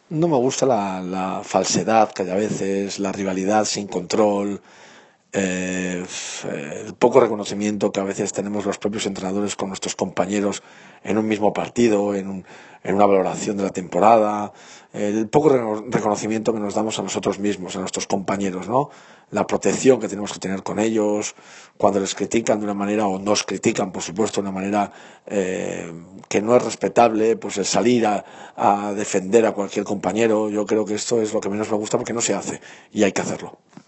No me gusta la falsedad que hay a veces, la rivalidad sin control, el poco reconocimiento que a veces tenemos los propios entrenadores con nuestros compañeros en un mismo partido, en una valoración de la temporada, el poco reconocimiento que nos damos a nosotros mismos, a nuestros compañeros, ¿no? La protección que tenemos que tener con ellos, cuando les critican de una manera o nos critican, por supuesto, de una manera que no es respetable, pues el salir a defender a cualquier compañero, yo creo que esto es lo que menos me gusta porque no se hace y hay que hacerlo.